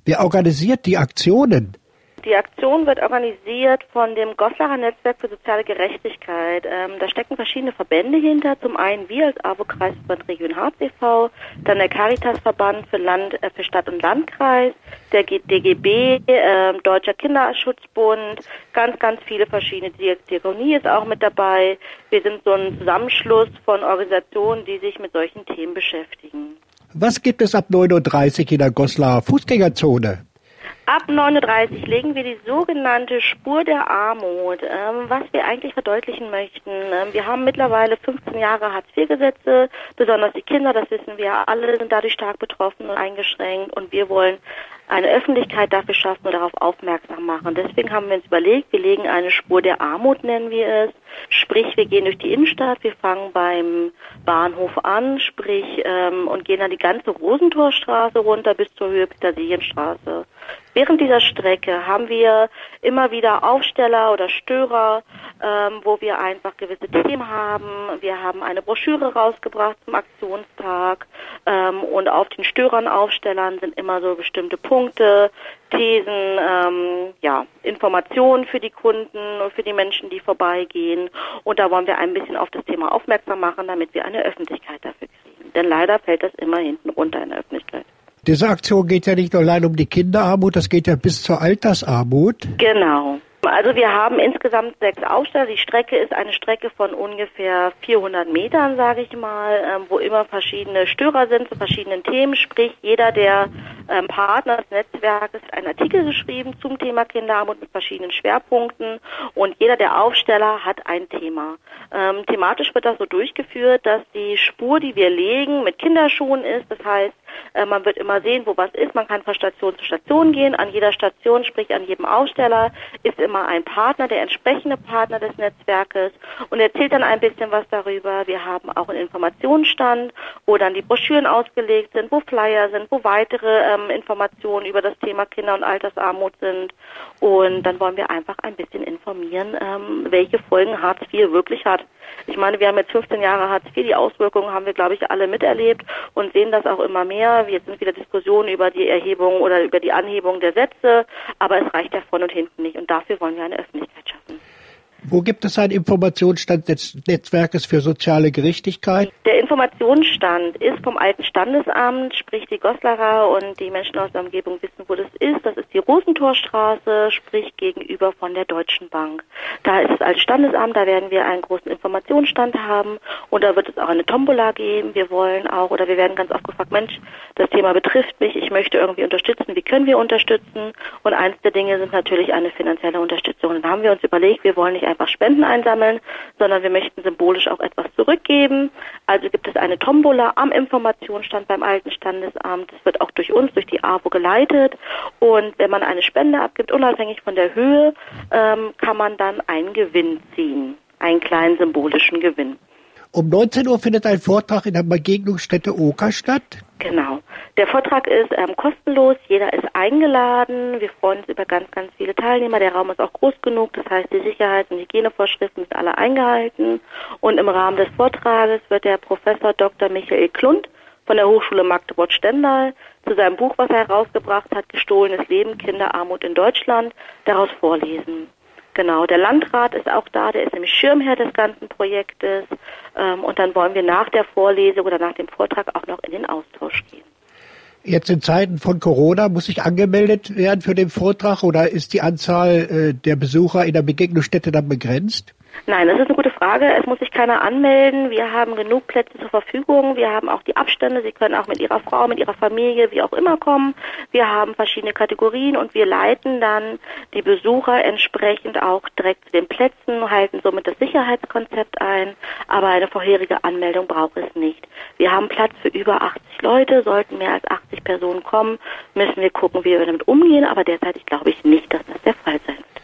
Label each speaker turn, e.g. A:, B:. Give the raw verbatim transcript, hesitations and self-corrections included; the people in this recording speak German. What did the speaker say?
A: Wer organisiert die Aktionen?
B: Die Aktion wird organisiert von dem Goslacher Netzwerk für soziale Gerechtigkeit. Ähm, da stecken verschiedene Verbände hinter. Zum einen wir als A W O-Kreisverband Region Harz e V, dann der Caritas-Verband für Land, äh, für Stadt und Landkreis, der D G B, äh, Deutscher Kinderschutzbund, ganz, ganz viele verschiedene. Die Diakonie ist auch mit dabei. Wir sind so ein Zusammenschluss von Organisationen, die sich mit solchen Themen beschäftigen.
A: Was gibt es ab neun Uhr dreißig in der Goslacher Fußgängerzone?
B: Ab neun Uhr dreißig legen wir die sogenannte Spur der Armut, ähm, was wir eigentlich verdeutlichen möchten. Ähm, wir haben mittlerweile fünfzehn Jahre Hartz vier Gesetze, besonders die Kinder, das wissen wir alle, sind dadurch stark betroffen und eingeschränkt und wir wollen eine Öffentlichkeit dafür schaffen und darauf aufmerksam machen. Deswegen haben wir uns überlegt, wir legen eine Spur der Armut, nennen wir es. Sprich, wir gehen durch die Innenstadt, wir fangen beim Bahnhof an, sprich, ähm, und gehen dann die ganze Rosentorstraße runter bis zur Höhe Petersilienstraße. Während dieser Strecke haben wir immer wieder Aufsteller oder Störer, ähm, wo wir einfach gewisse Themen haben. Wir haben eine Broschüre rausgebracht zum Aktionstag ähm, und auf den Störern, Aufstellern sind immer so bestimmte Punkte, Thesen, ähm, ja, Informationen für die Kunden und für die Menschen, die vorbeigehen. Und da wollen wir ein bisschen auf das Thema aufmerksam machen, damit wir eine Öffentlichkeit dafür kriegen. Denn leider fällt das immer hinten runter in der Öffentlichkeit.
A: Diese Aktion geht ja nicht nur allein um die Kinderarmut, das geht ja bis zur Altersarmut.
B: Genau. Also wir haben insgesamt sechs Aufsteller. Die Strecke ist eine Strecke von ungefähr vierhundert Metern, sage ich mal, ähm, wo immer verschiedene Störer sind zu verschiedenen Themen. Sprich, jeder der ähm, Partner des Netzwerkes hat einen Artikel geschrieben zum Thema Kinderarmut mit verschiedenen Schwerpunkten und jeder der Aufsteller hat ein Thema. Ähm, thematisch wird das so durchgeführt, dass die Spur, die wir legen, mit Kinderschuhen ist. Das heißt, äh, man wird immer sehen, wo was ist. Man kann von Station zu Station gehen. An jeder Station, sprich an jedem Aufsteller, ist immer ein Partner, der entsprechende Partner des Netzwerkes und erzählt dann ein bisschen was darüber. Wir haben auch einen Informationsstand, wo dann die Broschüren ausgelegt sind, wo Flyer sind, wo weitere ähm, Informationen über das Thema Kinder- und Altersarmut sind. Und dann wollen wir einfach ein bisschen informieren, ähm, welche Folgen Hartz vier wirklich hat. Ich meine, wir haben jetzt fünfzehn Jahre Hartz vier, die Auswirkungen haben wir, glaube ich, alle miterlebt und sehen das auch immer mehr. Jetzt sind wieder Diskussionen über die Erhebung oder über die Anhebung der Sätze, aber es reicht ja vorne und hinten nicht und dafür wollen wir eine Öffentlichkeit schaffen.
A: Wo gibt es einen Informationsstand des Netzwerkes für soziale Gerechtigkeit?
B: Der Informationsstand ist vom alten Standesamt, sprich die Goslacher und die Menschen aus der Umgebung wissen, wo das ist. Das ist die Rosentorstraße, sprich gegenüber von der Deutschen Bank. Da ist es als Standesamt, da werden wir einen großen Informationsstand haben und da wird es auch eine Tombola geben. Wir wollen auch, oder wir werden ganz oft gefragt, Mensch, das Thema betrifft mich, ich möchte irgendwie unterstützen, wie können wir unterstützen? Und eins der Dinge sind natürlich eine finanzielle Unterstützung. Und dann haben wir uns überlegt, wir wollen nicht einfach Spenden einsammeln, sondern wir möchten symbolisch auch etwas zurückgeben. Also gibt es eine Tombola am Informationsstand beim alten Standesamt. Das wird auch durch uns, durch die A W O geleitet. Und wenn man eine Spende abgibt, unabhängig von der Höhe, ähm, kann man dann einen Gewinn ziehen. Einen kleinen symbolischen Gewinn.
A: Um neunzehn Uhr findet ein Vortrag in der Begegnungsstätte Oker statt.
B: Genau. Der Vortrag ist ähm, kostenlos, jeder ist eingeladen. Wir freuen uns über ganz, ganz viele Teilnehmer. Der Raum ist auch groß genug, das heißt, die Sicherheits- und Hygienevorschriften sind alle eingehalten. Und im Rahmen des Vortrages wird der Professor Doktor Michael Klund von der Hochschule Magdeburg-Stendal zu seinem Buch, was er herausgebracht hat, Gestohlenes Leben, Kinderarmut in Deutschland, daraus vorlesen. Genau, der Landrat ist auch da, der ist nämlich Schirmherr des ganzen Projektes ähm, und dann wollen wir nach der Vorlesung oder nach dem Vortrag auch noch in den Austausch gehen.
A: Jetzt in Zeiten von Corona muss ich angemeldet werden für den Vortrag oder ist die Anzahl äh, der Besucher in der Begegnungsstätte dann begrenzt?
B: Nein, das ist eine gute Frage. Es muss sich keiner anmelden. Wir haben genug Plätze zur Verfügung. Wir haben auch die Abstände. Sie können auch mit Ihrer Frau, mit Ihrer Familie, wie auch immer kommen. Wir haben verschiedene Kategorien und wir leiten dann die Besucher entsprechend auch direkt zu den Plätzen, halten somit das Sicherheitskonzept ein. Aber eine vorherige Anmeldung braucht es nicht. Wir haben Platz für über achtzig Leute. Sollten mehr als achtzig Personen kommen, müssen wir gucken, wie wir damit umgehen. Aber derzeit glaube ich nicht, dass das der Fall sein wird.